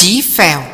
Chí phèo.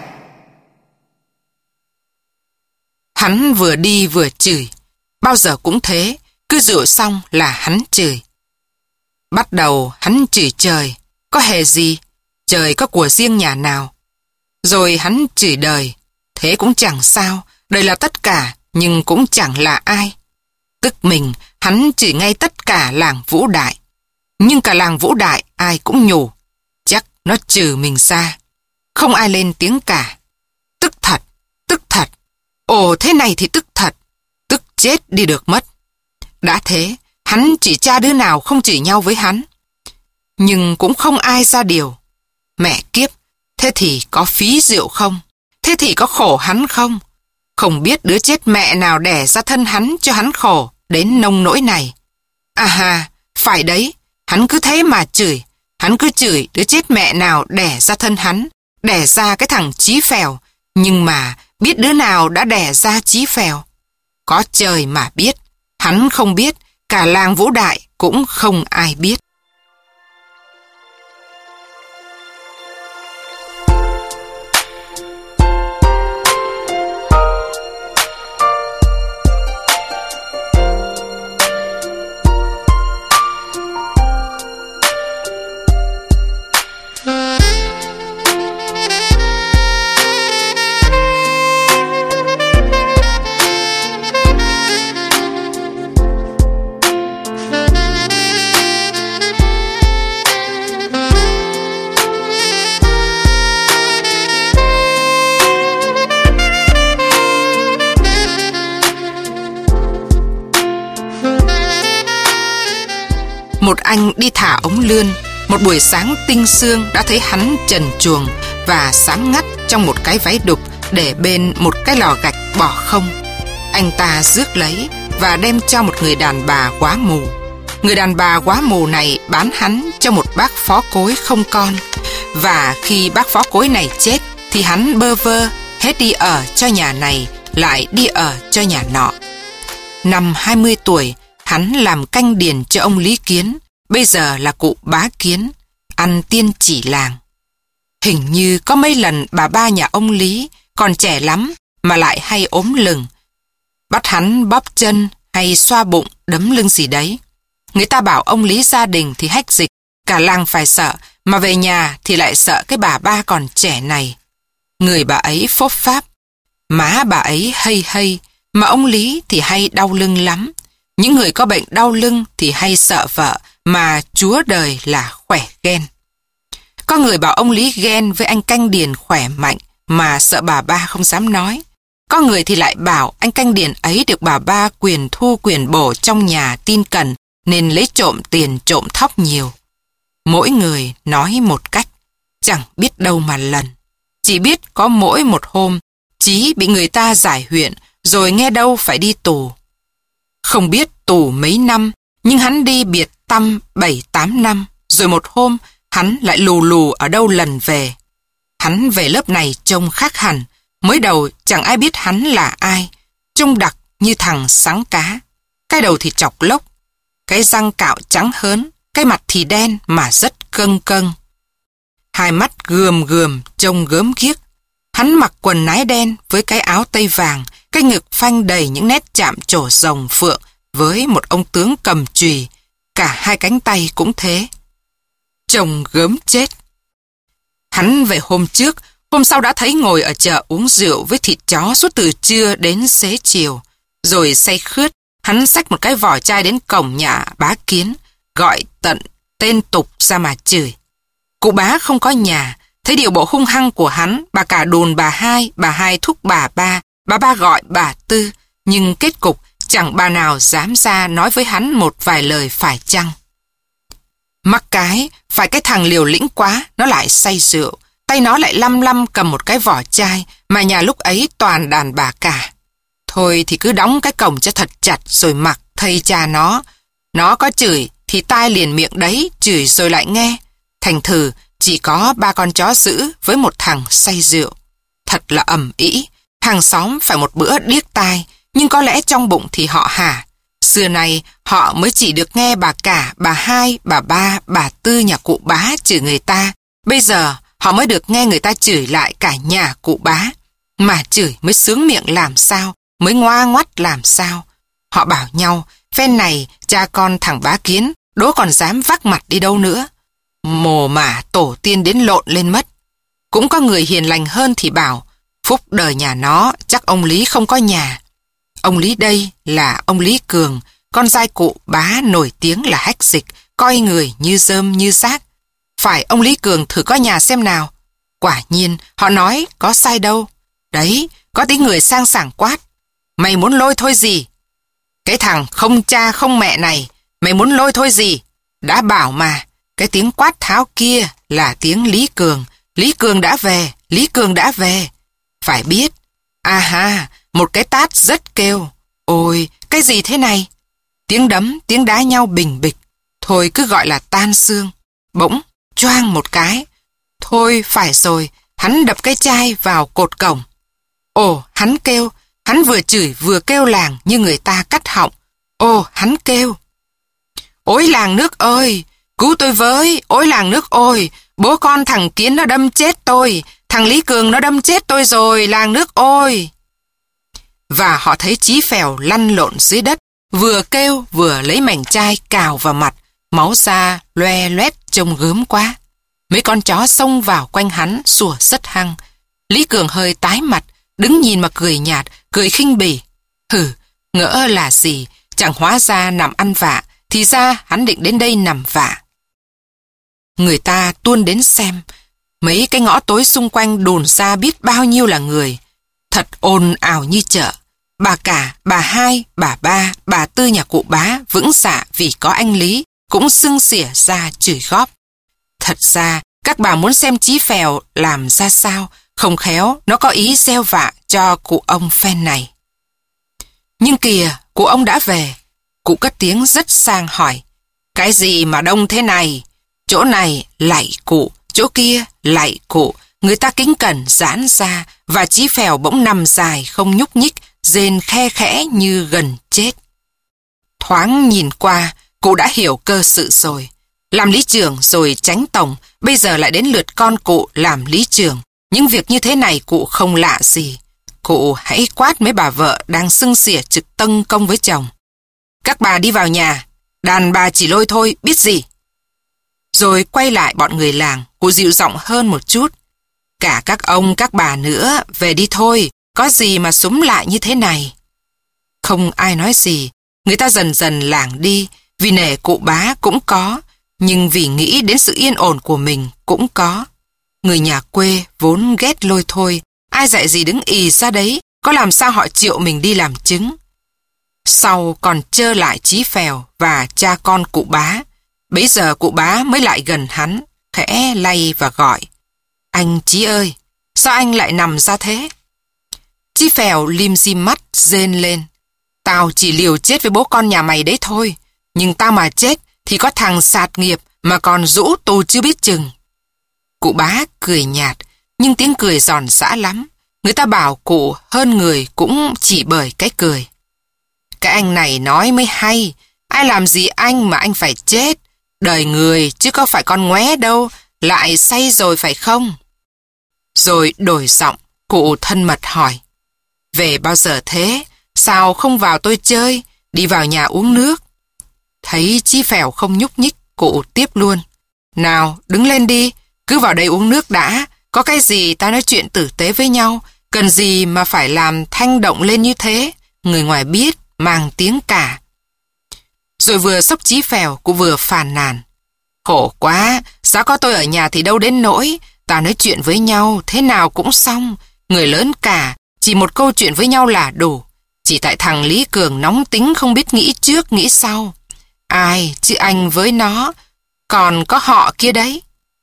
Hắn vừa đi vừa chửi. Bao giờ cũng thế, cứ rượu xong là hắn chửi. Bắt đầu hắn chửi trời, có hề gì, trời có của riêng nhà nào. Rồi hắn chửi đời, thế cũng chẳng sao, đời là tất cả, nhưng cũng chẳng là ai. Tức mình, hắn chửi ngay tất cả làng Vũ Đại. Nhưng cả làng Vũ Đại ai cũng nhủ, chắc nó trừ mình ra. Không ai lên tiếng cả. Tức thật, tức thật. Ồ, thế này thì tức thật. Tức chết đi được mất. Đã thế, hắn chỉ cha đứa nào không chửi nhau với hắn. Nhưng cũng không ai ra điều. Mẹ kiếp, thế thì có phí rượu không? Thế thì có khổ hắn không? Không biết đứa chết mẹ nào đẻ ra thân hắn cho hắn khổ đến nông nỗi này. À hà, phải đấy, hắn cứ thế mà chửi. Hắn cứ chửi đứa chết mẹ nào đẻ ra thân hắn, đẻ ra cái thằng Chí Phèo. Nhưng mà biết đứa nào đã đẻ ra Chí Phèo? Có trời mà biết. Hắn không biết, cả làng Vũ Đại cũng không ai biết. Một anh đi thả ống lươn, một buổi sáng tinh sương đã thấy hắn trần truồng và sáng ngắt trong một cái váy đục để bên một cái lò gạch bỏ không. Anh ta rước lấy và đem cho một người đàn bà quá mù. Người đàn bà quá mù này bán hắn cho một bác phó cối không con. Và khi bác phó cối này chết thì hắn bơ vơ, hết đi ở cho nhà này, lại đi ở cho nhà nọ. Năm 20 tuổi, hắn làm canh điền cho ông Lý Kiến, bây giờ là cụ Bá Kiến, ăn tiên chỉ làng. Hình như có mấy lần bà ba nhà ông Lý còn trẻ lắm mà lại hay ốm lừng. Bắt hắn bóp chân hay xoa bụng, đấm lưng gì đấy. Người ta bảo ông Lý gia đình thì hách dịch, cả làng phải sợ, mà về nhà thì lại sợ cái bà ba còn trẻ này. Người bà ấy phốp pháp, má bà ấy hây hây, mà ông Lý thì hay đau lưng lắm. Những người có bệnh đau lưng thì hay sợ vợ, mà chúa đời là khỏe ghen. Có người bảo ông Lý ghen với anh canh điền khỏe mạnh, mà sợ bà ba không dám nói. Có người thì lại bảo anh canh điền ấy được bà ba quyền thu quyền bổ trong nhà tin cẩn, nên lấy trộm tiền trộm thóc nhiều. Mỗi người nói một cách, chẳng biết đâu mà lần. Chỉ biết có mỗi một hôm, Chí bị người ta giải huyện, rồi nghe đâu phải đi tù. Không biết tù mấy năm, nhưng hắn đi biệt tăm 7-8 năm, rồi một hôm hắn lại lù lù ở đâu lần về. Hắn về lớp này trông khác hẳn, mới đầu chẳng ai biết hắn là ai, trông đặc như thằng sáng cá. Cái đầu thì chọc lốc, cái răng cạo trắng hớn, cái mặt thì đen mà rất câng câng. Hai mắt gườm gườm, trông gớm ghiếc. Hắn mặc quần nái đen với cái áo tây vàng, cái ngực phanh đầy những nét chạm trổ rồng phượng với một ông tướng cầm chùy, cả hai cánh tay cũng thế. Trông gớm chết. Hắn về hôm trước, hôm sau đã thấy ngồi ở chợ uống rượu với thịt chó suốt từ trưa đến xế chiều. Rồi say khướt, hắn xách một cái vỏ chai đến cổng nhà Bá Kiến, gọi tận tên tục ra mà chửi. Cụ Bá không có nhà, thấy điều bộ hung hăng của hắn, bà cả đồn bà hai thúc bà ba gọi bà Tư, nhưng kết cục chẳng bà nào dám ra nói với hắn một vài lời phải chăng. Mắc cái, phải cái thằng liều lĩnh quá, nó lại say rượu, tay nó lại lăm lăm cầm một cái vỏ chai, mà nhà lúc ấy toàn đàn bà cả. Thôi thì cứ đóng cái cổng cho thật chặt rồi mặc thầy cha nó. Nó có chửi thì tai liền miệng đấy, chửi rồi lại nghe. Thành thử chỉ có 3 con chó dữ với một thằng say rượu. Thật là ầm ĩ, hàng xóm phải một bữa điếc tai, nhưng có lẽ trong bụng thì họ hả. Xưa nay họ mới chỉ được nghe bà cả, bà hai, bà ba, bà Tư nhà cụ Bá chửi người ta. Bây giờ họ mới được nghe người ta chửi lại cả nhà cụ Bá. Mà chửi mới sướng miệng làm sao, mới ngoa ngoắt làm sao. Họ bảo nhau, phen này cha con thằng Bá Kiến, đố còn dám vác mặt đi đâu nữa. Mồ mả tổ tiên đến lộn lên mất. Cũng có người hiền lành hơn thì bảo, phúc đời nhà nó, chắc ông Lý không có nhà. Ông Lý đây là ông Lý Cường, con giai cụ Bá nổi tiếng là hách dịch, coi người như rơm như rác. Phải ông Lý Cường thử có nhà xem nào. Quả nhiên, họ nói có sai đâu. Đấy, có tiếng người sang sảng quát. Mày muốn lôi thôi gì? Cái thằng không cha không mẹ này, mày muốn lôi thôi gì? Đã bảo mà, cái tiếng quát tháo kia là tiếng Lý Cường. Lý Cường đã về, Lý Cường đã về. Phải biết, à ha, một cái tát rất kêu. Ôi, cái gì thế này? Tiếng đấm, tiếng đá nhau bình bịch. Thôi cứ gọi là tan xương. Bỗng, choang một cái. Thôi, phải rồi, hắn đập cái chai vào cột cổng. Ồ, hắn kêu, hắn vừa chửi vừa kêu làng như người ta cắt họng. Ồ, hắn kêu. Ôi làng nước ơi, cứu tôi với, ôi làng nước ơi, bố con thằng Kiến nó đâm chết tôi, thằng Lý Cường nó đâm chết tôi rồi, làng nước ơi. Và họ thấy Chí Phèo lăn lộn dưới đất, vừa kêu vừa lấy mảnh chai cào vào mặt, máu ra loe loét trông gớm quá. Mấy con chó xông vào quanh hắn sủa rất hăng. Lý Cường hơi tái mặt, đứng nhìn mà cười nhạt, cười khinh bỉ. Hừ, ngỡ là gì, chẳng hóa ra nằm ăn vạ, thì ra hắn định đến đây nằm vạ. Người ta tuôn đến xem, mấy cái ngõ tối xung quanh đồn ra biết bao nhiêu là người. Thật ồn ào như chợ. Bà cả, bà hai, bà ba, bà tư nhà cụ Bá vững dạ vì có anh Lý, cũng xưng xỉa ra chửi góp. Thật ra, các bà muốn xem Chí Phèo làm ra sao, không khéo nó có ý gieo vạ cho cụ ông phen này. Nhưng kìa, cụ ông đã về. Cụ cất tiếng rất sang hỏi, cái gì mà đông thế này? Chỗ này lạy cụ, chỗ kia lạy cụ. Người ta kính cẩn giãn ra, và Chí Phèo bỗng nằm dài không nhúc nhích, rên khe khẽ như gần chết. Thoáng nhìn qua, cụ đã hiểu cơ sự rồi. Làm lý trưởng rồi chánh tổng, bây giờ lại đến lượt con cụ làm lý trưởng. Những việc như thế này cụ không lạ gì. Cụ hãy quát mấy bà vợ đang xưng xỉa trực tâng công với chồng. Các bà đi vào nhà, đàn bà chỉ lôi thôi, biết gì? Rồi quay lại bọn người làng, cụ dịu giọng hơn một chút. Cả các ông các bà nữa, về đi thôi, có gì mà súm lại như thế này. Không ai nói gì, người ta dần dần lảng đi, vì nể cụ Bá cũng có, nhưng vì nghĩ đến sự yên ổn của mình cũng có. Người nhà quê vốn ghét lôi thôi, ai dạy gì đứng ì ra đấy, có làm sao họ chịu mình đi làm chứng. Sau còn trơ lại Chí Phèo và cha con cụ Bá. Bấy giờ cụ Bá mới lại gần hắn, khẽ lay và gọi. Anh Chí ơi, sao anh lại nằm ra thế? Chí Phèo lim dim mắt, rên lên. Tao chỉ liều chết với bố con nhà mày đấy thôi, nhưng tao mà chết thì có thằng sạt nghiệp mà còn rũ tù chưa biết chừng. Cụ Bá cười nhạt, nhưng tiếng cười giòn giã lắm. Người ta bảo cụ hơn người cũng chỉ bởi cái cười. Cái anh này nói mới hay, ai làm gì anh mà anh phải chết. Đời người chứ có phải con ngoé đâu, lại say rồi phải không? Rồi đổi giọng, cụ thân mật hỏi. Về bao giờ thế? Sao không vào tôi chơi, đi vào nhà uống nước? Thấy Chí Phèo không nhúc nhích, cụ tiếp luôn. Nào, đứng lên đi, cứ vào đây uống nước đã, có cái gì ta nói chuyện tử tế với nhau, cần gì mà phải làm thanh động lên như thế, người ngoài biết, mang tiếng cả. Rồi vừa xốc Chí Phèo, cụ vừa phàn nàn. Khổ quá, sao có tôi ở nhà thì đâu đến nỗi, ta nói chuyện với nhau, thế nào cũng xong, người lớn cả, chỉ một câu chuyện với nhau là đủ. Chỉ tại thằng Lý Cường nóng tính không biết nghĩ trước nghĩ sau. Ai, chứ anh với nó, còn có họ kia đấy.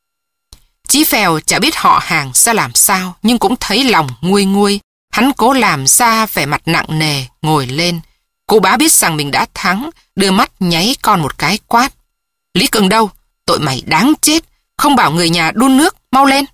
Chí Phèo chả biết họ hàng ra làm sao, nhưng cũng thấy lòng nguôi nguôi. Hắn cố làm ra vẻ mặt nặng nề, ngồi lên. Cụ Bá biết rằng mình đã thắng, đưa mắt nháy con một cái quát. Lý Cường đâu? Tội mày đáng chết, không bảo người nhà đun nước, mau lên.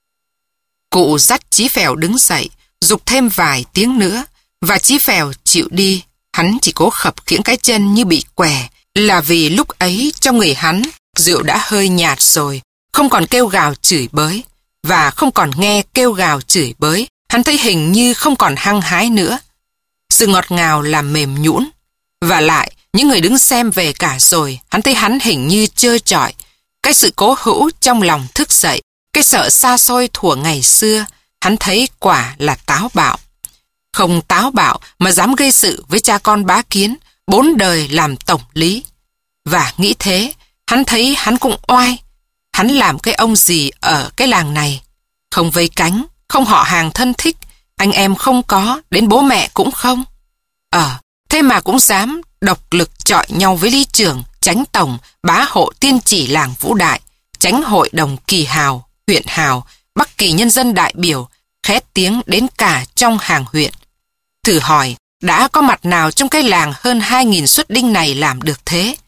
Cụ dắt Chí Phèo đứng dậy, giục thêm vài tiếng nữa, và Chí Phèo chịu đi. Hắn chỉ cố khập khiễng cái chân như bị què, là vì lúc ấy trong người hắn rượu đã hơi nhạt rồi, không còn kêu gào chửi bới. và không còn nghe kêu gào chửi bới. Hắn thấy hình như không còn hăng hái nữa. Sự ngọt ngào làm mềm nhũn. Và lại, những người đứng xem về cả rồi, hắn thấy hắn hình như trơ trọi. Cái sự cố hữu trong lòng thức dậy, cái sợ xa xôi thuở ngày xưa, hắn thấy quả là táo bạo. Không táo bạo mà dám gây sự với cha con Bá Kiến, 4 đời làm tổng lý. Và nghĩ thế, hắn thấy hắn cũng oai. Hắn làm cái ông gì ở cái làng này? Không vây cánh, không họ hàng thân thích, anh em không có, đến bố mẹ cũng không. Thế mà cũng dám độc lực chọi nhau với lý trưởng, chánh tổng, bá hộ tiên chỉ làng Vũ Đại, chánh hội đồng Kỳ Hào, huyện Hào, Bắc Kỳ nhân dân đại biểu, khét tiếng đến cả trong hàng huyện. Thử hỏi, đã có mặt nào trong cái làng hơn 2.000 suất đinh này làm được thế?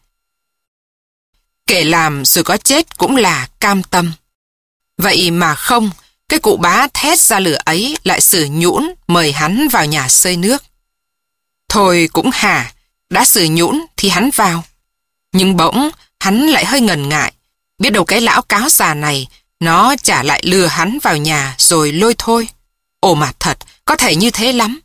Kể làm rồi có chết cũng là cam tâm. Vậy mà không, cái cụ bá thét ra lửa ấy lại xử nhũn mời hắn vào nhà xơi nước. Thôi cũng hả, đã xử nhũn thì hắn vào. Nhưng bỗng hắn lại hơi ngần ngại, biết đâu cái lão cáo già này nó chả lại lừa hắn vào nhà rồi lôi thôi. Ồ mà thật, có thể như thế lắm.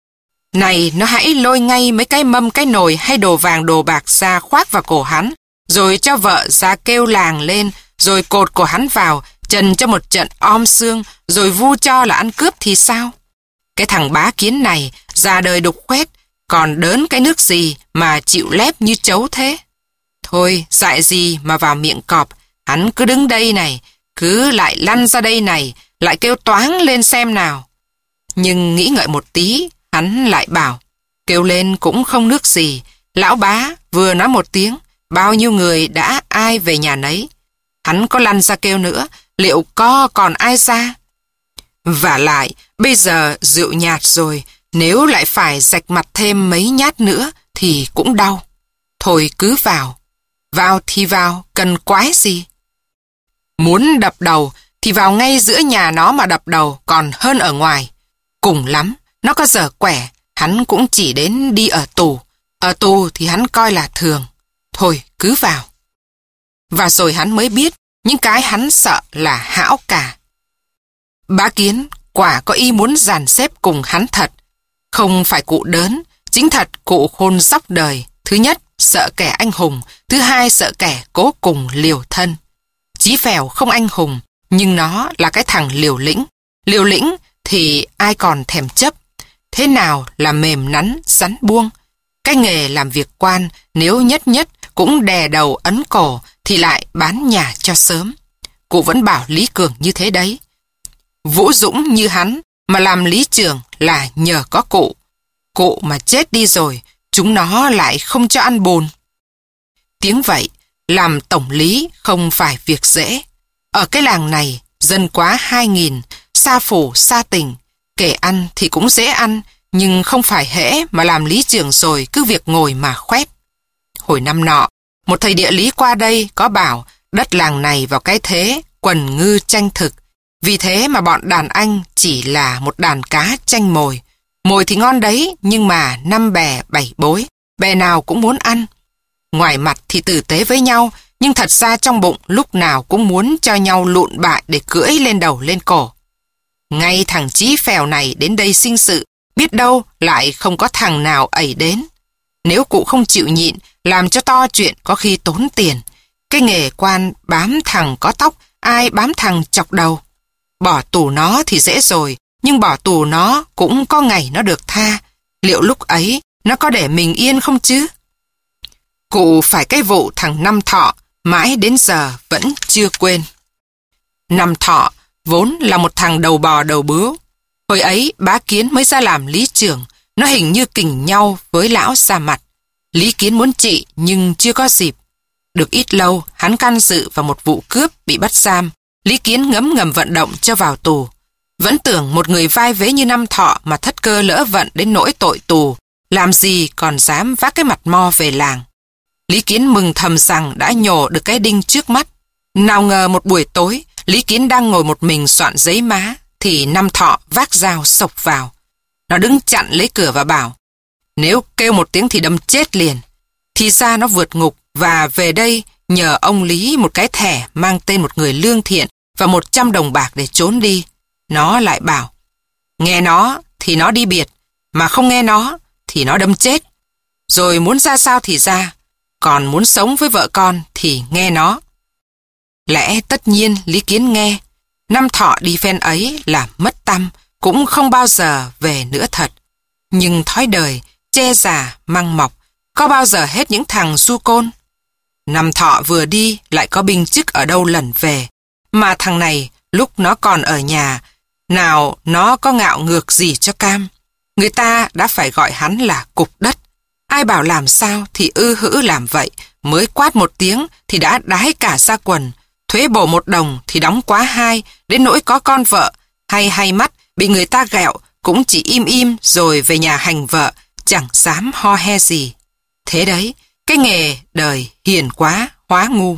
Này, nó hãy lôi ngay mấy cái mâm cái nồi hay đồ vàng đồ bạc ra khoác vào cổ hắn, rồi cho vợ ra kêu làng lên, rồi cột cổ hắn vào, trần cho một trận om xương, rồi vu cho là ăn cướp thì sao? Cái thằng Bá Kiến này ra đời đục khoét, còn đớn cái nước gì mà chịu lép như trấu thế? Thôi, dại gì mà vào miệng cọp, hắn cứ đứng đây này, cứ lại lăn ra đây này, lại kêu toáng lên xem nào. Nhưng nghĩ ngợi một tí, hắn lại bảo, kêu lên cũng không nước gì, lão Bá vừa nói một tiếng, bao nhiêu người đã ai về nhà nấy. Hắn có lăn ra kêu nữa, liệu có còn ai ra? Vả lại, bây giờ rượu nhạt rồi, nếu lại phải rạch mặt thêm mấy nhát nữa thì cũng đau. Thôi cứ vào. Vào thì vào, cần quái gì? Muốn đập đầu thì vào ngay giữa nhà nó mà đập đầu còn hơn ở ngoài. Cùng lắm, nó có dở quẻ, hắn cũng chỉ đến đi ở tù. Ở tù thì hắn coi là thường. Thôi cứ vào. Và rồi hắn mới biết những cái hắn sợ là hão cả. Bá Kiến quả có ý muốn dàn xếp cùng hắn thật. Không phải cụ đớn, chính thật cụ khôn dóc đời. Thứ nhất, sợ kẻ anh hùng. Thứ hai, sợ kẻ cố cùng liều thân. Chí Phèo không anh hùng, nhưng nó là cái thằng liều lĩnh. Liều lĩnh thì ai còn thèm chấp. Thế nào là mềm nắn, rắn buông? Cái nghề làm việc quan, nếu nhất nhất cũng đè đầu ấn cổ, thì lại bán nhà cho sớm. Cụ vẫn bảo Lý Cường như thế đấy. Vũ Dũng như hắn mà làm lý trưởng là nhờ có cụ. Cụ mà chết đi rồi, chúng nó lại không cho ăn bùn. Tiếng vậy, làm tổng lý không phải việc dễ. Ở cái làng này, dân quá 2.000, xa phủ, xa tỉnh. Kể ăn thì cũng dễ ăn, nhưng không phải hễ mà làm lý trưởng rồi cứ việc ngồi mà khoét. Hồi năm nọ, một thầy địa lý qua đây có bảo đất làng này vào cái thế quần ngư tranh thực. Vì thế mà bọn đàn anh chỉ là một đàn cá tranh mồi. Mồi thì ngon đấy, nhưng mà 5 bè 7 bối, bè nào cũng muốn ăn. Ngoài mặt thì tử tế với nhau, nhưng thật ra trong bụng lúc nào cũng muốn cho nhau lụn bại để cưỡi lên đầu lên cổ. Ngay thằng Chí Phèo này đến đây sinh sự, biết đâu lại không có thằng nào ẩy đến. Nếu cụ không chịu nhịn, làm cho to chuyện có khi tốn tiền. Cái nghề quan bám thằng có tóc, ai bám thằng chọc đầu. Bỏ tù nó thì dễ rồi, nhưng bỏ tù nó cũng có ngày nó được tha. Liệu lúc ấy nó có để mình yên không chứ? Cụ phải cái vụ thằng Năm Thọ mãi đến giờ vẫn chưa quên. Năm Thọ vốn là một thằng đầu bò đầu bướu. Hồi ấy Bá Kiến mới ra làm lý trưởng, nó hình như kình nhau với lão ra mặt. Lý Kiến muốn trị nhưng chưa có dịp. Được ít lâu, hắn can dự vào một vụ cướp bị bắt giam. Lý Kiến ngấm ngầm vận động cho vào tù. Vẫn tưởng một người vai vế như Năm Thọ mà thất cơ lỡ vận đến nỗi tội tù, làm gì còn dám vác cái mặt mo về làng. Lý Kiến mừng thầm rằng đã nhổ được cái đinh trước mắt. Nào ngờ một buổi tối, Lý Kiến đang ngồi một mình soạn giấy má, thì Năm Thọ vác dao xộc vào. Nó đứng chặn lấy cửa và bảo, nếu kêu một tiếng thì đâm chết liền. Thì ra nó vượt ngục và về đây nhờ ông Lý một cái thẻ mang tên một người lương thiện và 100 đồng bạc để trốn đi. Nó lại bảo, nghe nó thì nó đi biệt, mà không nghe nó thì nó đâm chết. Rồi muốn ra sao thì ra, còn muốn sống với vợ con thì nghe nó. Lẽ tất nhiên Lý Kiến nghe. Năm thọ đi phen ấy là mất tăm, cũng không bao giờ về nữa thật. Nhưng thói đời, che già, măng mọc, có bao giờ hết những thằng du côn. Năm thọ vừa đi lại có binh chức ở đâu lẩn về. Mà thằng này lúc nó còn ở nhà, nào nó có ngạo ngược gì cho cam. Người ta đã phải gọi hắn là cục đất. Ai bảo làm sao thì hữ làm vậy, mới quát một tiếng thì đã đái cả ra quần. Thuế bổ 1 đồng thì đóng quá 2, đến nỗi có con vợ hay mắt bị người ta ghẹo cũng chỉ im rồi về nhà hành vợ, chẳng dám ho he gì. Thế đấy, cái nghề đời hiền quá, hóa ngu.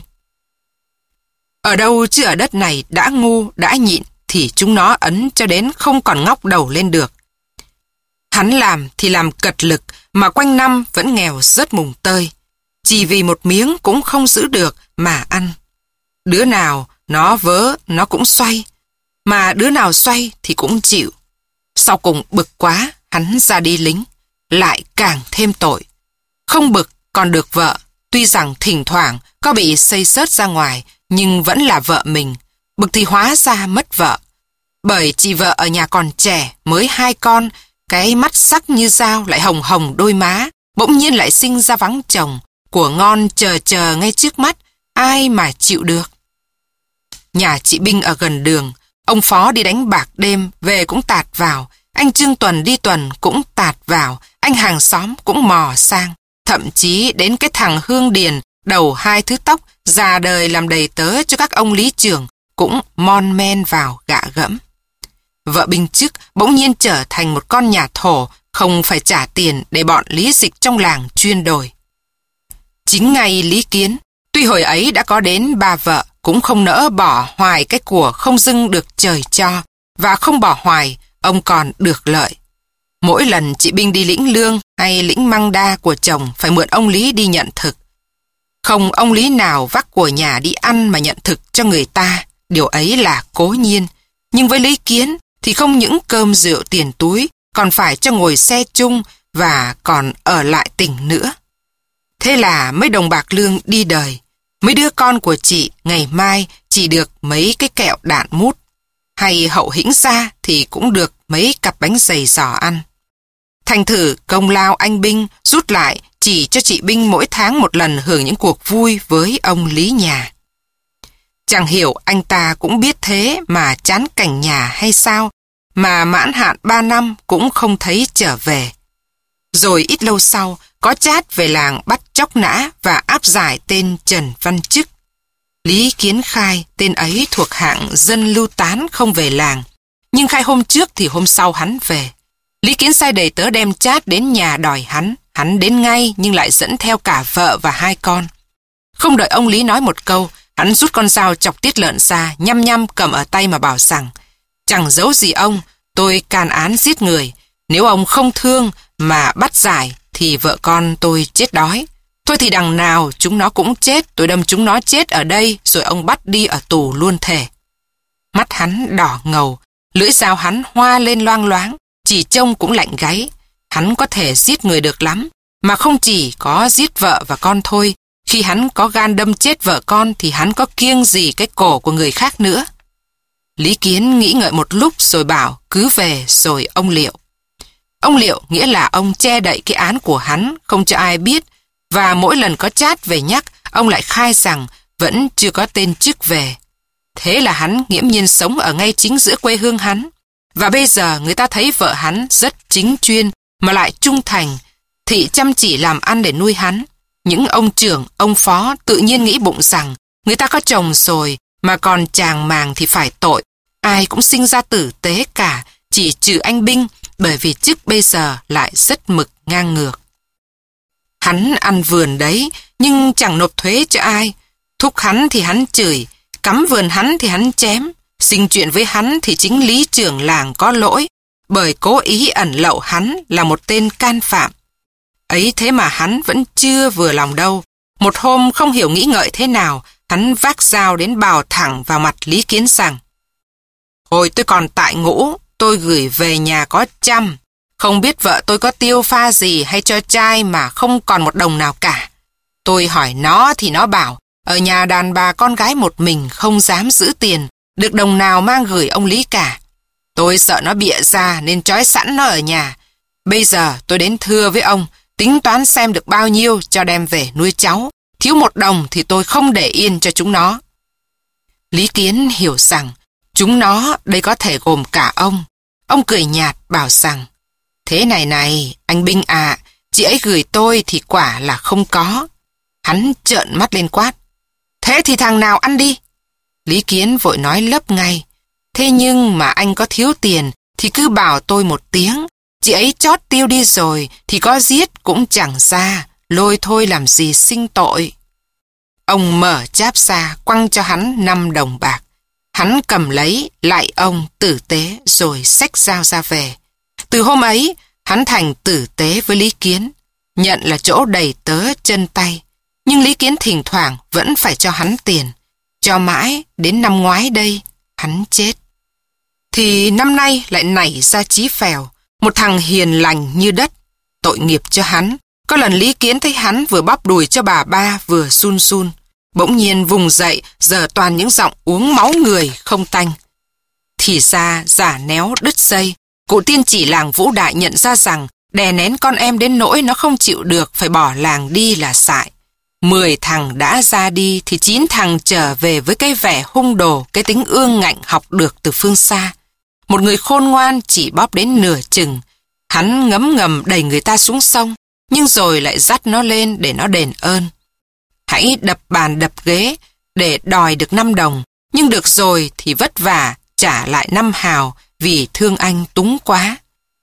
Ở đâu chứ ở đất này đã ngu, đã nhịn thì chúng nó ấn cho đến không còn ngóc đầu lên được. Hắn làm thì làm cật lực mà quanh năm vẫn nghèo rất mùng tơi. Chỉ vì một miếng cũng không giữ được mà ăn. Đứa nào nó vớ nó cũng xoay, mà đứa nào xoay thì cũng chịu. Sau cùng bực quá, hắn ra đi lính, lại càng thêm tội. Không bực còn được vợ, tuy rằng thỉnh thoảng có bị xây xớt ra ngoài, nhưng vẫn là vợ mình. Bực thì hóa ra mất vợ. Bởi chị vợ ở nhà còn trẻ, mới 2 con, cái mắt sắc như dao lại hồng hồng đôi má, bỗng nhiên lại sinh ra vắng chồng, của ngon chờ ngay trước mắt, ai mà chịu được. Nhà chị Binh ở gần đường, ông Phó đi đánh bạc đêm, về cũng tạt vào, anh Trương Tuần đi tuần cũng tạt vào, anh hàng xóm cũng mò sang, thậm chí đến cái thằng Hương Điền, đầu 2 thứ tóc, già đời làm đầy tớ cho các ông lý trưởng, cũng mon men vào gạ gẫm. Vợ binh chức bỗng nhiên trở thành một con nhà thổ, không phải trả tiền để bọn lý dịch trong làng chuyên đồi. Chính ngay Lý Kiến, tuy hồi ấy đã có đến 3 vợ, cũng không nỡ bỏ hoài cái của không dưng được trời cho, và không bỏ hoài, ông còn được lợi. Mỗi lần chị Binh đi lĩnh lương hay lĩnh măng đa của chồng phải mượn ông Lý đi nhận thực. Không ông Lý nào vác của nhà đi ăn mà nhận thực cho người ta, điều ấy là cố nhiên. Nhưng với Lý Kiến thì không những cơm rượu tiền túi, còn phải cho ngồi xe chung và còn ở lại tỉnh nữa. Thế là mấy đồng bạc lương đi đời. Mấy đứa con của chị ngày mai chỉ được mấy cái kẹo đạn mút, hay hậu hĩnh ra thì cũng được mấy cặp bánh dày giò ăn. Thành thử công lao anh Binh rút lại chỉ cho chị Binh mỗi tháng một lần hưởng những cuộc vui với ông Lý nhà. Chẳng hiểu anh ta cũng biết thế mà chán cảnh nhà hay sao, mà mãn hạn 3 năm cũng không thấy trở về. Rồi ít lâu sau, có chát về làng bắt chóc nã và áp giải tên Trần Văn Chức. Lý Kiến khai tên ấy thuộc hạng dân lưu tán không về làng, nhưng khai hôm trước thì hôm sau hắn về. Lý Kiến sai đầy tớ đem chát đến nhà đòi hắn đến ngay nhưng lại dẫn theo cả vợ và 2 con. Không đợi ông Lý nói một câu, hắn rút con dao chọc tiết lợn ra, nhăm cầm ở tay mà bảo rằng: chẳng giấu gì ông, tôi can án giết người. Nếu ông không thương mà bắt giải thì vợ con tôi chết đói. Thôi thì đằng nào chúng nó cũng chết, tôi đâm chúng nó chết ở đây rồi ông bắt đi ở tù luôn thể. Mắt hắn đỏ ngầu, lưỡi dao hắn hoa lên loang loáng, chỉ trông cũng lạnh gáy. Hắn có thể giết người được lắm, mà không chỉ có giết vợ và con thôi. Khi hắn có gan đâm chết vợ con thì hắn có kiêng gì cái cổ của người khác nữa. Lý Kiến nghĩ ngợi một lúc rồi bảo cứ về rồi ông Liệu. Ông Liệu nghĩa là ông che đậy cái án của hắn, không cho ai biết, và mỗi lần có chát về nhắc, ông lại khai rằng vẫn chưa có tên Chức về. Thế là hắn nghiễm nhiên sống ở ngay chính giữa quê hương hắn. Và bây giờ người ta thấy vợ hắn rất chính chuyên mà lại trung thành, thì chăm chỉ làm ăn để nuôi hắn. Những ông trưởng, ông phó tự nhiên nghĩ bụng rằng người ta có chồng rồi mà còn chàng màng thì phải tội. Ai cũng sinh ra tử tế cả, chỉ trừ anh Binh, bởi vì Chức bây giờ lại rất mực ngang ngược. Hắn ăn vườn đấy, nhưng chẳng nộp thuế cho ai. Thúc hắn thì hắn chửi, cắm vườn hắn thì hắn chém. Sinh chuyện với hắn thì chính lý trưởng làng có lỗi, bởi cố ý ẩn lậu hắn là một tên can phạm. Ấy thế mà hắn vẫn chưa vừa lòng đâu. Một hôm không hiểu nghĩ ngợi thế nào, hắn vác dao đến bào thẳng vào mặt Lý Kiến rằng: Hồi tôi còn tại ngũ, tôi gửi về nhà có 100. Không biết vợ tôi có tiêu pha gì hay cho trai mà không còn một đồng nào cả. Tôi hỏi nó thì nó bảo, ở nhà đàn bà con gái một mình không dám giữ tiền, được đồng nào mang gửi ông Lý cả. Tôi sợ nó bịa ra nên trói sẵn nó ở nhà. Bây giờ tôi đến thưa với ông, tính toán xem được bao nhiêu cho đem về nuôi cháu. Thiếu 1 đồng thì tôi không để yên cho chúng nó. Lý Kiến hiểu rằng chúng nó đây có thể gồm cả ông. Ông cười nhạt bảo rằng: Thế này, anh Binh ạ, chị ấy gửi tôi thì quả là không có. Hắn trợn mắt lên quát: Thế thì thằng nào ăn đi? Lý Kiến vội nói lấp ngay: Thế nhưng mà anh có thiếu tiền thì cứ bảo tôi một tiếng. Chị ấy chót tiêu đi rồi thì có giết cũng chẳng ra, lôi thôi làm gì sinh tội. Ông mở cháp ra quăng cho hắn 5 đồng bạc. Hắn cầm lấy, lại ông tử tế rồi xách dao ra về. Từ hôm ấy, hắn thành tử tế với Lý Kiến, nhận là chỗ đầy tớ chân tay. Nhưng Lý Kiến thỉnh thoảng vẫn phải cho hắn tiền. Cho mãi đến năm ngoái đây, hắn chết. Thì năm nay lại nảy ra Chí Phèo, một thằng hiền lành như đất. Tội nghiệp cho hắn. Có lần Lý Kiến thấy hắn vừa bóp đùi cho bà ba vừa run run. Bỗng nhiên vùng dậy, giờ toàn những giọng uống máu người không tanh. Thì ra giả néo đứt dây. Cụ tiên chỉ làng Vũ Đại nhận ra rằng đè nén con em đến nỗi nó không chịu được, phải bỏ làng đi là sại. 10 thằng đã ra đi thì 9 thằng trở về với cái vẻ hung đồ, cái tính ương ngạnh học được từ phương xa. Một người khôn ngoan chỉ bóp đến nửa chừng. Hắn ngấm ngầm đẩy người ta xuống sông, nhưng rồi lại dắt nó lên để nó đền ơn. Hãy đập bàn đập ghế để đòi được 5 đồng, nhưng được rồi thì vất vả trả lại 5 hào vì thương anh túng quá.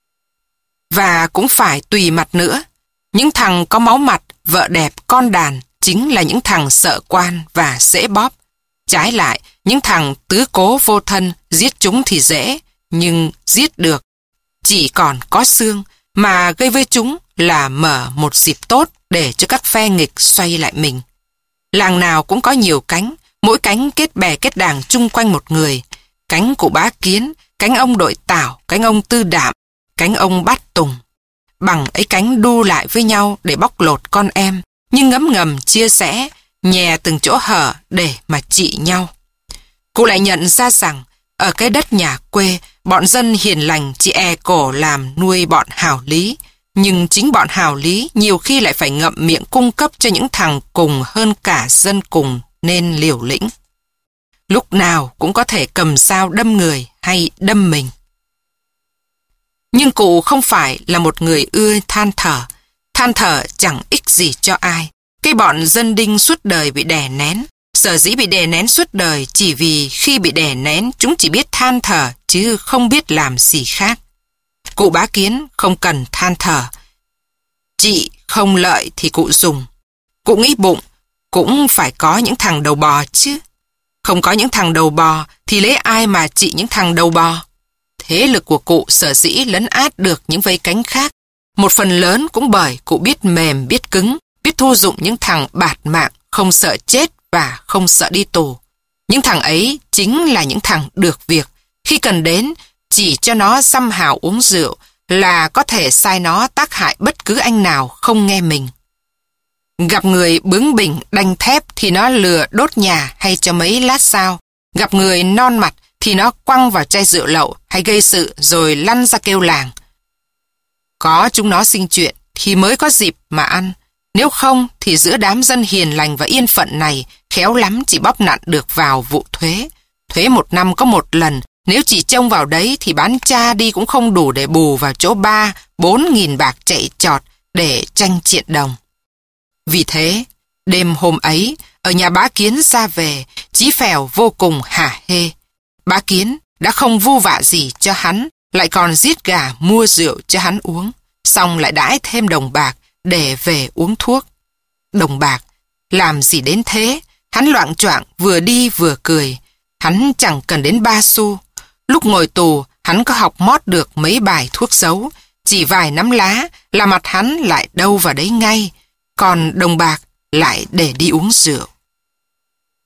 Và cũng phải tùy mặt nữa. Những thằng có máu mặt, vợ đẹp, con đàn chính là những thằng sợ quan và dễ bóp. Trái lại, những thằng tứ cố vô thân, giết chúng thì dễ, nhưng giết được chỉ còn có xương, mà gây với chúng là mở một dịp tốt để cho các phe nghịch xoay lại mình. Làng nào cũng có nhiều cánh, mỗi cánh kết bè kết đảng chung quanh một người. Cánh của Bá Kiến, cánh ông Đội Tảo, cánh ông Tư Đạm, cánh ông Bát Tùng. Bằng ấy cánh đu lại với nhau để bóc lột con em, nhưng ngấm ngầm chia rẽ, nhè từng chỗ hở để mà trị nhau. Cụ lại nhận ra rằng, ở cái đất nhà quê, bọn dân hiền lành chỉ e cổ làm nuôi bọn hào lý, nhưng chính bọn hào lý nhiều khi lại phải ngậm miệng cung cấp cho những thằng cùng hơn cả dân cùng nên liều lĩnh. Lúc nào cũng có thể cầm dao đâm người hay đâm mình. Nhưng cụ không phải là một người ưa than thở chẳng ích gì cho ai. Cái bọn dân đinh suốt đời bị đè nén, sở dĩ bị đè nén suốt đời chỉ vì khi bị đè nén chúng chỉ biết than thở chứ không biết làm gì khác. Cụ Bá Kiến không cần than thở. Chị không lợi thì cụ dùng. Cụ nghĩ bụng, cũng phải có những thằng đầu bò chứ. Không có những thằng đầu bò thì lấy ai mà trị những thằng đầu bò. Thế lực của cụ sở dĩ lấn át được những vây cánh khác. Một phần lớn cũng bởi cụ biết mềm biết cứng, biết thu dụng những thằng bạt mạng, không sợ chết và không sợ đi tù. Những thằng ấy chính là những thằng được việc. Khi cần đến, chỉ cho nó xăm hào uống rượu là có thể sai nó tác hại bất cứ anh nào không nghe mình. Gặp người bướng bỉnh đanh thép thì nó lừa đốt nhà hay cho mấy lát sao. Gặp người non mặt thì nó quăng vào chai rượu lậu hay gây sự rồi lăn ra kêu làng. Có chúng nó sinh chuyện thì mới có dịp mà ăn. Nếu không thì giữa đám dân hiền lành và yên phận này khéo lắm chỉ bóp nặn được vào vụ thuế. Thuế 1 năm có 1 lần, nếu chỉ trông vào đấy thì bán cha đi cũng không đủ để bù vào chỗ 3-4 nghìn bạc chạy trọt để tranh triện đồng. Vì thế, đêm hôm ấy, ở nhà Bá Kiến ra về, Chí Phèo vô cùng hả hê. Bá Kiến đã không vu vạ gì cho hắn, lại còn giết gà mua rượu cho hắn uống, xong lại đãi thêm đồng bạc để về uống thuốc. Đồng bạc, làm gì đến thế? Hắn loạng choạng vừa đi vừa cười. Hắn chẳng cần đến 3 xu. Lúc ngồi tù, hắn có học mót được mấy bài thuốc giấu, chỉ vài nắm lá là mặt hắn lại đâu vào đấy ngay, còn đồng bạc lại để đi uống rượu.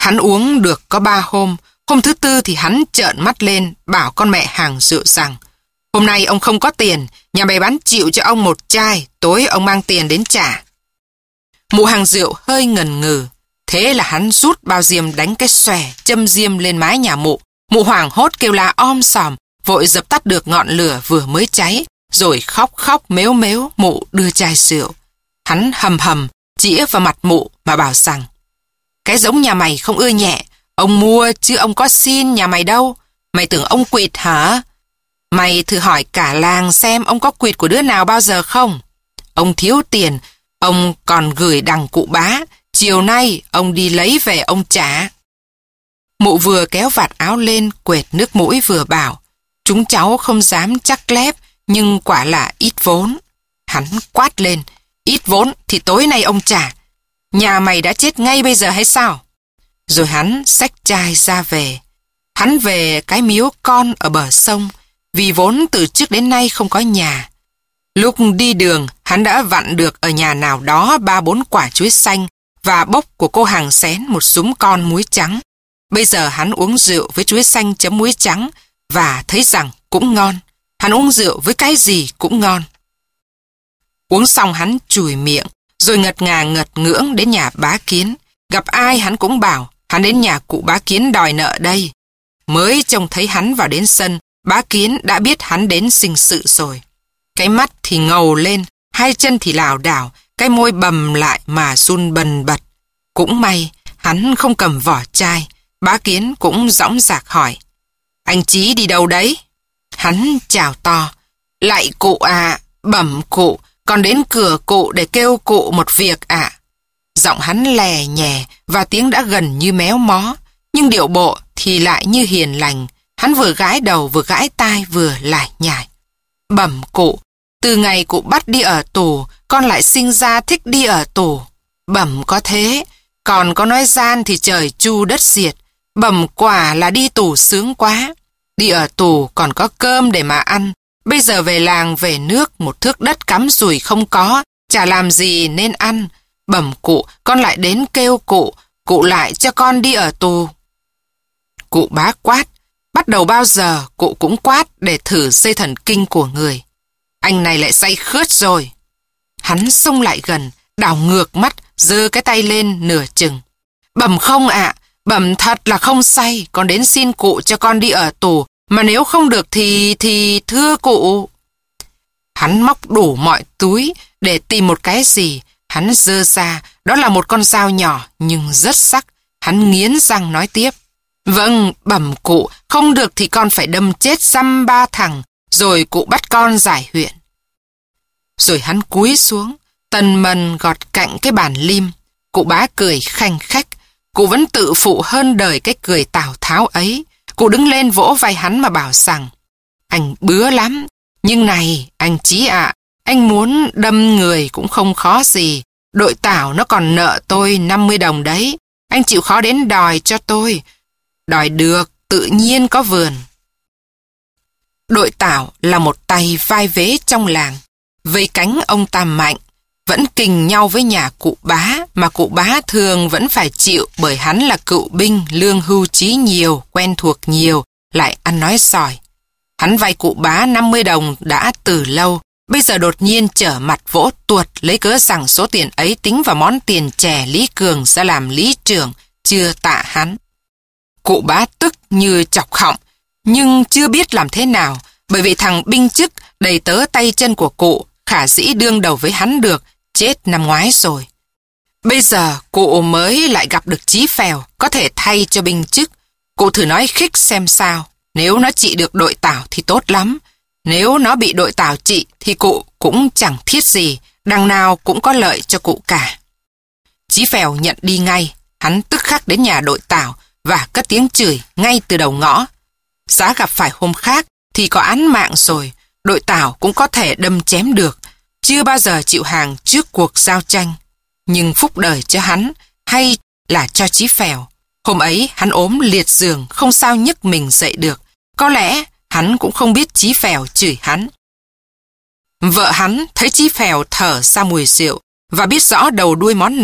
Hắn uống được có 3 hôm. Hôm thứ 4 thì hắn trợn mắt lên, bảo con mẹ hàng rượu rằng: hôm nay ông không có tiền, nhà bày bán chịu cho ông 1 chai, tối ông mang tiền đến trả. Mụ hàng rượu hơi ngần ngừ. Thế là hắn rút bao diêm đánh cái xòe, châm diêm lên mái nhà mụ. Mụ hoảng hốt kêu la om sòm, vội dập tắt được ngọn lửa vừa mới cháy, rồi khóc khóc mếu mếu mụ đưa chai rượu. Hắn hầm hầm, chĩa vào mặt mụ mà bảo rằng: cái giống nhà mày không ưa nhẹ, ông mua chứ ông có xin nhà mày đâu. Mày tưởng ông quỵt hả? Mày thử hỏi cả làng xem ông có quỵt của đứa nào bao giờ không? Ông thiếu tiền, ông còn gửi đằng cụ Bá, chiều nay ông đi lấy về ông trả. Mụ vừa kéo vạt áo lên quệt nước mũi vừa bảo: chúng cháu không dám chắc lép, nhưng quả là ít vốn. Hắn quát lên: ít vốn thì tối nay ông trả. Nhà mày đã chết ngay bây giờ hay sao? Rồi hắn xách chai ra về. Hắn về cái miếu con ở bờ sông, vì vốn từ trước đến nay không có nhà. Lúc đi đường, hắn đã vặn được ở nhà nào đó 3-4 quả chuối xanh và bốc của cô hàng xén một súm con muối trắng. Bây giờ hắn uống rượu với chuối xanh chấm muối trắng và thấy rằng cũng ngon. Hắn uống rượu với cái gì cũng ngon. Uống xong hắn chùi miệng, rồi ngật ngà ngật ngưỡng đến nhà Bá Kiến. Gặp ai hắn cũng bảo hắn đến nhà cụ Bá Kiến đòi nợ đây. Mới trông thấy hắn vào đến sân, Bá Kiến đã biết hắn đến sinh sự rồi. Cái mắt thì ngầu lên, 2 chân thì lảo đảo, cái môi bầm lại mà run bần bật. Cũng may hắn không cầm vỏ chai. Bá Kiến cũng dõng dạc hỏi: anh Chí đi đâu đấy? Hắn chào to: lạy cụ à, bẩm cụ, còn đến cửa cụ để kêu cụ một việc ạ. Giọng hắn lè nhè và tiếng đã gần như méo mó, nhưng điệu bộ thì lại như hiền lành. Hắn vừa gãi đầu vừa gãi tai vừa lải nhải: bẩm cụ, từ ngày cụ bắt đi ở tù, con lại sinh ra thích đi ở tù. Bẩm có thế, còn có nói gian thì trời chu đất diệt. Bẩm quả là đi tù sướng quá. Đi ở tù còn có cơm để mà ăn. Bây giờ về làng về nước, một thước đất cắm rủi không có, chả làm gì nên ăn. Bẩm cụ, con lại đến kêu cụ lại cho con đi ở tù. Cụ Bá quát: bắt đầu bao giờ cụ cũng quát để thử dây thần kinh của người. Anh này lại say khướt rồi. Hắn xông lại gần, đảo ngược mắt, giơ cái tay lên nửa chừng. Bẩm không ạ, bẩm thật là không say, con đến xin cụ cho con đi ở tù, mà nếu không được thì thưa cụ. Hắn móc đủ mọi túi để tìm một cái gì. Hắn giơ ra, đó là một con dao nhỏ nhưng rất sắc. Hắn nghiến răng nói tiếp: vâng, bẩm cụ, không được thì con phải đâm chết dăm 3 thằng, rồi cụ bắt con giải huyện. Rồi hắn cúi xuống, tần mần gọt cạnh cái bàn lim. Cụ Bá cười khanh khách. Cụ vẫn tự phụ hơn đời cái cười Tào Tháo ấy. Cụ đứng lên vỗ vai hắn mà bảo rằng: anh bứa lắm, nhưng này anh Chí ạ, anh muốn đâm người cũng không khó gì. Đội Tảo nó còn nợ tôi 50 đồng đấy. Anh chịu khó đến đòi cho tôi. Đòi được, tự nhiên có vườn. Đội Tảo là một tay vai vế trong làng. Vây cánh ông ta mạnh, vẫn kình nhau với nhà cụ Bá, mà cụ Bá thường vẫn phải chịu bởi hắn là cựu binh, lương hưu trí nhiều, quen thuộc nhiều, lại ăn nói giỏi. Hắn vay cụ Bá 50 đồng đã từ lâu, bây giờ đột nhiên trở mặt vỗ tuột, lấy cớ rằng số tiền ấy tính vào món tiền chè Lý Cường ra làm lý trưởng, chưa tạ hắn. Cụ Bá tức như chọc họng, nhưng chưa biết làm thế nào, bởi vì thằng binh chức đầy tớ tay chân của cụ khả dĩ đương đầu với hắn được, chết năm ngoái rồi. Bây giờ cụ mới lại gặp được Chí Phèo, có thể thay cho binh chức. Cụ thử nói khích xem sao. Nếu nó trị được đội Tảo thì tốt lắm. Nếu nó bị đội Tảo trị thì cụ cũng chẳng thiết gì, đằng nào cũng có lợi cho cụ cả. Chí Phèo nhận đi ngay. Hắn tức khắc đến nhà đội Tảo và cất tiếng chửi ngay từ đầu ngõ. Giá gặp phải hôm khác thì có án mạng rồi, đội Tảo cũng có thể đâm chém được. Chưa bao giờ chịu hàng trước cuộc giao tranh. Nhưng phúc đời cho hắn hay là cho Chí Phèo. Hôm ấy hắn ốm liệt giường, không sao nhấc mình dậy được. Có lẽ hắn cũng không biết Chí Phèo chửi hắn. Vợ hắn thấy Chí Phèo thở ra mùi rượu và biết rõ đầu đuôi món nợ,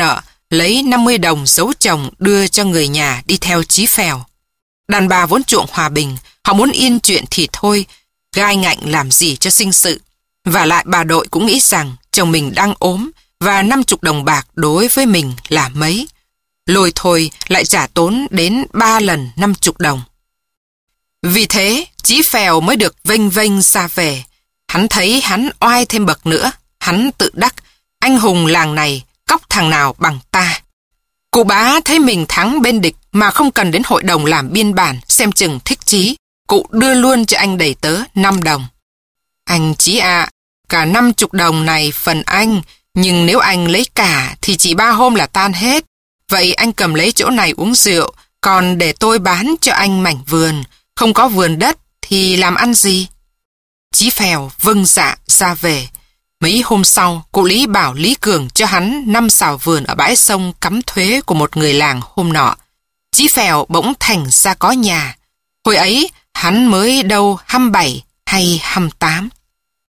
lấy 50 đồng giấu chồng đưa cho người nhà đi theo Chí Phèo. Đàn bà vốn chuộng hòa bình, họ muốn yên chuyện thì thôi, gai ngạnh làm gì cho sinh sự. Và lại bà Đội cũng nghĩ rằng chồng mình đang ốm và 50 đồng bạc đối với mình là mấy. Lôi thôi lại trả tốn đến 3 lần 50 đồng. Vì thế, Chí Phèo mới được vênh vênh ra về. Hắn thấy hắn oai thêm bậc nữa. Hắn tự đắc, anh hùng làng này cóc thằng nào bằng ta. Cụ bá thấy mình thắng bên địch mà không cần đến hội đồng làm biên bản xem chừng thích Chí. Cụ đưa luôn cho anh đầy tớ 5 đồng. Anh Chí ạ, cả 50 đồng này phần anh, nhưng nếu anh lấy cả thì chỉ 3 hôm là tan hết. Vậy anh cầm lấy chỗ này uống rượu, còn để tôi bán cho anh mảnh vườn. Không có vườn đất thì làm ăn gì? Chí Phèo vâng dạ ra về. Mấy hôm sau, cụ Lý bảo Lý Cường cho hắn 5 sào vườn ở bãi sông cắm thuế của một người làng hôm nọ. Chí Phèo bỗng thành ra có nhà. Hồi ấy, hắn mới đâu 27 hay 28.